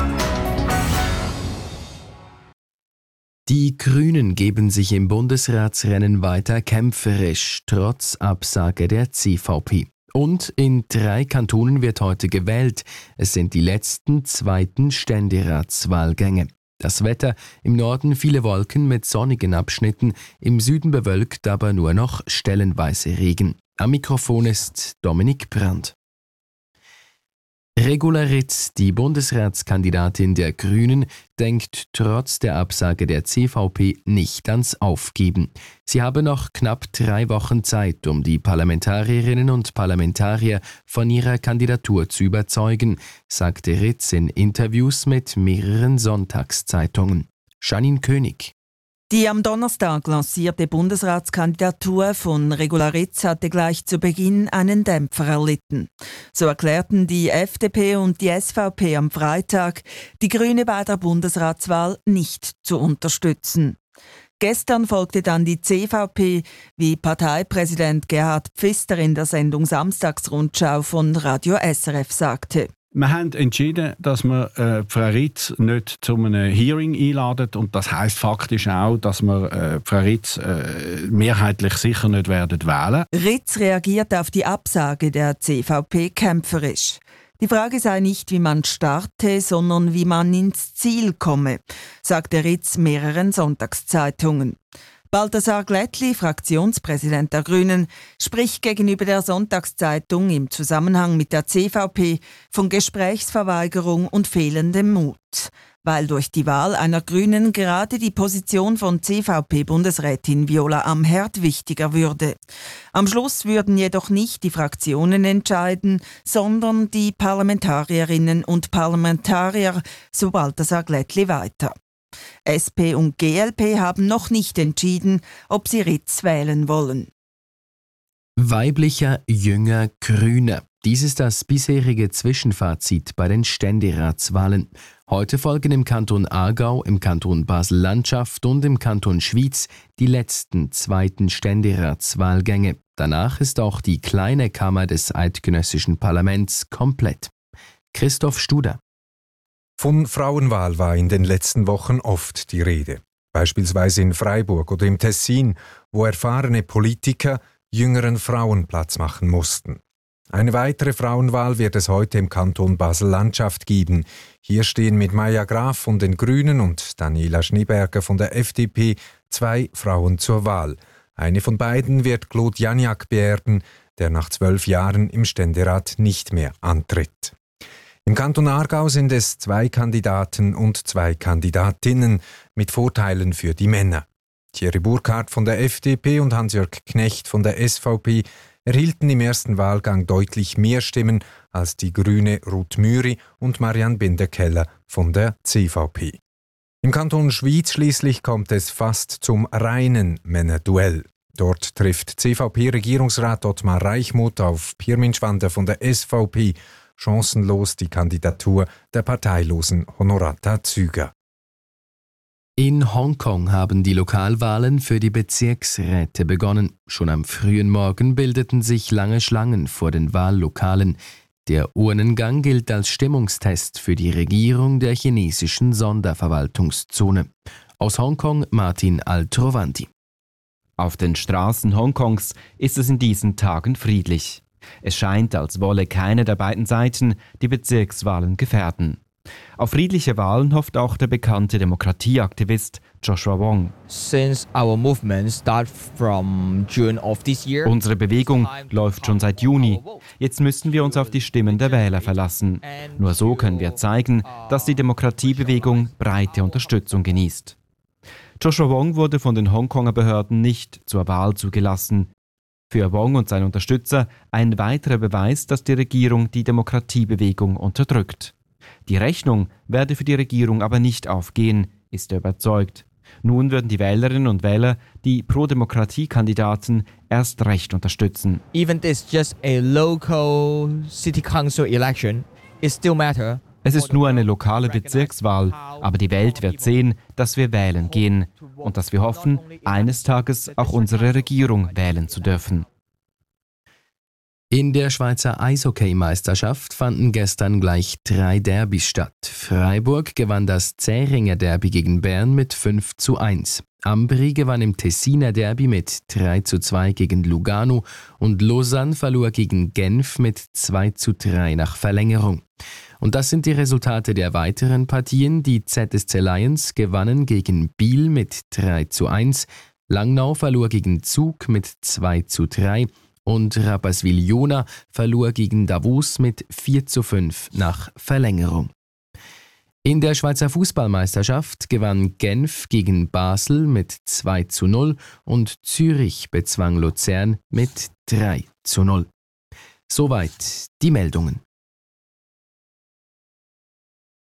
Die Grünen geben sich im Bundesratsrennen weiter kämpferisch, trotz Absage der CVP. Und in 3 Kantonen wird heute gewählt. Es sind die letzten zweiten Ständeratswahlgänge. Das Wetter: im Norden viele Wolken mit sonnigen Abschnitten, im Süden bewölkt, aber nur noch stellenweise Regen. Am Mikrofon ist Dominik Brandt. Regula Ritz, die Bundesratskandidatin der Grünen, denkt trotz der Absage der CVP nicht ans Aufgeben. Sie habe noch knapp 3 Wochen Zeit, um die Parlamentarierinnen und Parlamentarier von ihrer Kandidatur zu überzeugen, sagte Ritz in Interviews mit mehreren Sonntagszeitungen. Janine König. Die am Donnerstag lancierte Bundesratskandidatur von Regula Ritz hatte gleich zu Beginn einen Dämpfer erlitten. So erklärten die FDP und die SVP am Freitag, die Grüne bei der Bundesratswahl nicht zu unterstützen. Gestern folgte dann die CVP, wie Parteipräsident Gerhard Pfister in der Sendung Samstagsrundschau von Radio SRF sagte. Wir haben entschieden, dass wir Frau Ritz nicht zu einem Hearing einladen, und das heisst faktisch auch, dass wir Frau Ritz mehrheitlich sicher nicht werden wählen. Ritz reagiert auf die Absage der CVP kämpferisch. Die Frage sei nicht, wie man starte, sondern wie man ins Ziel komme, sagte Ritz mehreren Sonntagszeitungen. Balthasar Glättli, Fraktionspräsident der Grünen, spricht gegenüber der Sonntagszeitung im Zusammenhang mit der CVP von Gesprächsverweigerung und fehlendem Mut, weil durch die Wahl einer Grünen gerade die Position von CVP-Bundesrätin Viola Amherd wichtiger würde. Am Schluss würden jedoch nicht die Fraktionen entscheiden, sondern die Parlamentarierinnen und Parlamentarier, so Balthasar Glättli weiter. SP und GLP haben noch nicht entschieden, ob sie Ritz wählen wollen. Weiblicher, jünger, grüner. Dies ist das bisherige Zwischenfazit bei den Ständeratswahlen. Heute folgen im Kanton Aargau, im Kanton Basel-Landschaft und im Kanton Schwyz die letzten zweiten Ständeratswahlgänge. Danach ist auch die kleine Kammer des eidgenössischen Parlaments komplett. Christoph Studer. Von Frauenwahl war in den letzten Wochen oft die Rede. Beispielsweise in Freiburg oder im Tessin, wo erfahrene Politiker jüngeren Frauen Platz machen mussten. Eine weitere Frauenwahl wird es heute im Kanton Basel-Landschaft geben. Hier stehen mit Maja Graf von den Grünen und Daniela Schneeberger von der FDP 2 Frauen zur Wahl. Eine von beiden wird Claude Janiak beerben, der nach 12 Jahren im Ständerat nicht mehr antritt. Im Kanton Aargau sind es 2 Kandidaten und 2 Kandidatinnen mit Vorteilen für die Männer. Thierry Burkhardt von der FDP und Hans-Jörg Knecht von der SVP erhielten im ersten Wahlgang deutlich mehr Stimmen als die Grüne Ruth Müri und Marianne Binder-Keller von der CVP. Im Kanton Schwyz schließlich kommt es fast zum reinen Männerduell. Dort trifft CVP-Regierungsrat Ottmar Reichmuth auf Pirmin Schwander von der SVP, chancenlos die Kandidatur der parteilosen Honorata Züger. In Hongkong haben die Lokalwahlen für die Bezirksräte begonnen. Schon am frühen Morgen bildeten sich lange Schlangen vor den Wahllokalen. Der Urnengang gilt als Stimmungstest für die Regierung der chinesischen Sonderverwaltungszone. Aus Hongkong Martin Altrovanti. Auf den Straßen Hongkongs ist es in diesen Tagen friedlich. Es scheint, als wolle keine der beiden Seiten die Bezirkswahlen gefährden. Auf friedliche Wahlen hofft auch der bekannte Demokratieaktivist Joshua Wong. Unsere Bewegung läuft schon seit Juni. Jetzt müssen wir uns auf die Stimmen der Wähler verlassen. Nur so können wir zeigen, dass die Demokratiebewegung breite Unterstützung genießt. Joshua Wong wurde von den Hongkonger Behörden nicht zur Wahl zugelassen. Für Wong und seine Unterstützer ein weiterer Beweis, dass die Regierung die Demokratiebewegung unterdrückt. Die Rechnung werde für die Regierung aber nicht aufgehen, ist er überzeugt. Nun würden die Wählerinnen und Wähler die Pro-Demokratie-Kandidaten erst recht unterstützen. Even this just a local city council election, it still matter. Es ist nur eine lokale Bezirkswahl, aber die Welt wird sehen, dass wir wählen gehen und dass wir hoffen, eines Tages auch unsere Regierung wählen zu dürfen. In der Schweizer Eishockey-Meisterschaft fanden gestern gleich 3 Derbys statt. Freiburg gewann das Zähringer Derby gegen Bern mit 5:1. Ambri gewann im Tessiner Derby mit 3:2 gegen Lugano und Lausanne verlor gegen Genf mit 2:3 nach Verlängerung. Und das sind die Resultate der weiteren Partien. Die ZSC Lions gewannen gegen Biel mit 3:1, Langnau verlor gegen Zug mit 2:3 und Rapperswil-Jona verlor gegen Davos mit 4:5 nach Verlängerung. In der Schweizer Fußballmeisterschaft gewann Genf gegen Basel mit 2:0 und Zürich bezwang Luzern mit 3:0. Soweit die Meldungen.